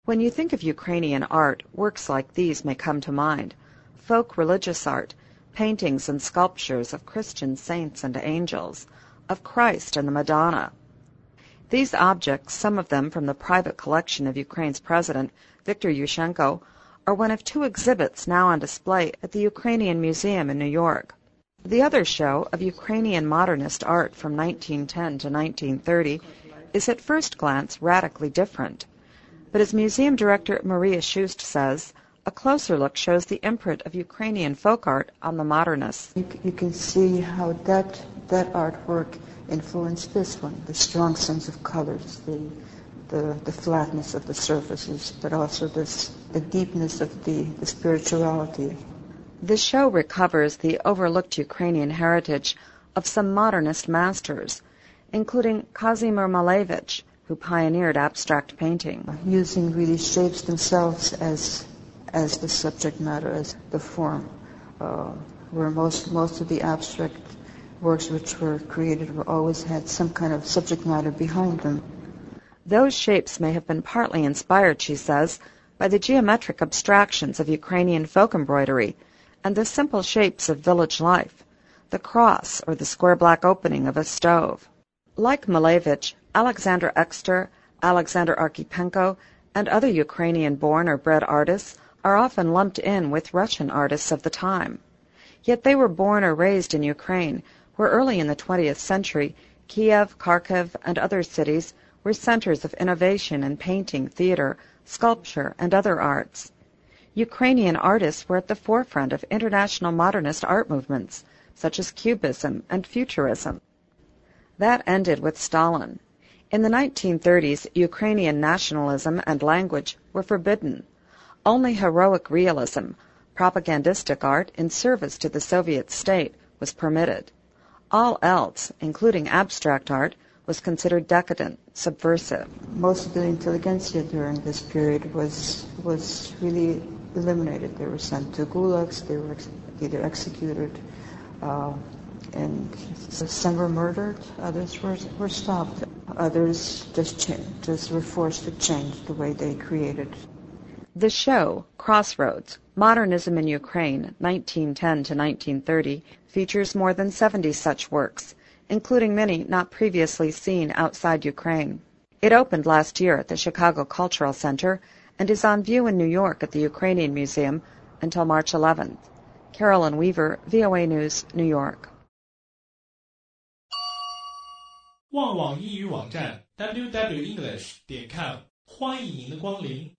When you think of Ukrainian art, works like these may come to mind: folk religious art, paintings and sculptures of Christian saints and angels, of Christ and the Madonna. These objects, some of them from the private collection of Ukraine's president, Viktor Yushchenko, are one of two exhibits now on display at the Ukrainian Museum in New York. The other show, of Ukrainian modernist art from 1910 to 1930, is at first glance radically different. But as museum director Maria Shust says, a closer look shows the imprint of Ukrainian folk art on the modernists. You can see how that artwork influenced this one, the strong sense of colors, the flatness of the surfaces, but also the deepness of the spirituality. The show recovers the overlooked Ukrainian heritage of some modernist masters, including Kazimir Malevich, who pioneered abstract painting. Using really shapes themselves as the subject matter, as the form, where most of the abstract works which were created always had some kind of subject matter behind them. Those shapes may have been partly inspired, she says, by the geometric abstractions of Ukrainian folk embroidery and the simple shapes of village life, the cross or the square black opening of a stove. Like Malevich, Alexander Ekster, Alexander Archipenko, and other Ukrainian-born or bred artists are often lumped in with Russian artists of the time. Yet they were born or raised in Ukraine, where early in the 20th century, Kiev, Kharkiv, and other cities were centers of innovation in painting, theater, sculpture, and other arts. Ukrainian artists were at the forefront of international modernist art movements, such as Cubism and Futurism. That ended with Stalin. In the 1930s, Ukrainian nationalism and language were forbidden. Only heroic realism, propagandistic art in service to the Soviet state, was permitted. All else, including abstract art, was considered decadent, subversive. Most of the intelligentsia during this period was really eliminated. They were sent to gulags, they were either executed, and some were murdered, others were stopped. Others just were forced to change the way they created. The show, Crossroads, Modernism in Ukraine, 1910 to 1930, features more than 70 such works, including many not previously seen outside Ukraine. It opened last year at the Chicago Cultural Center and is on view in New York at the Ukrainian Museum until March 11th. Carolyn Weaver, VOA News, New York. 旺网英语网站 www.english.com 欢迎您的光临。